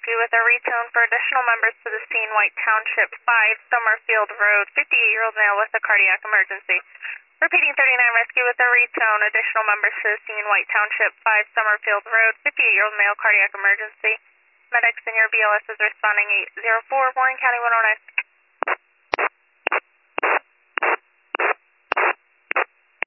Rescue with a retone for additional members to the scene, White Township 5, Summerfield Road, 58-year-old male with a cardiac emergency. Repeating 39 Rescue with a retone, additional members to the scene, White Township 5, Summerfield Road, 58-year-old male cardiac emergency. Medics in your BLS is responding 804, Warren County 109.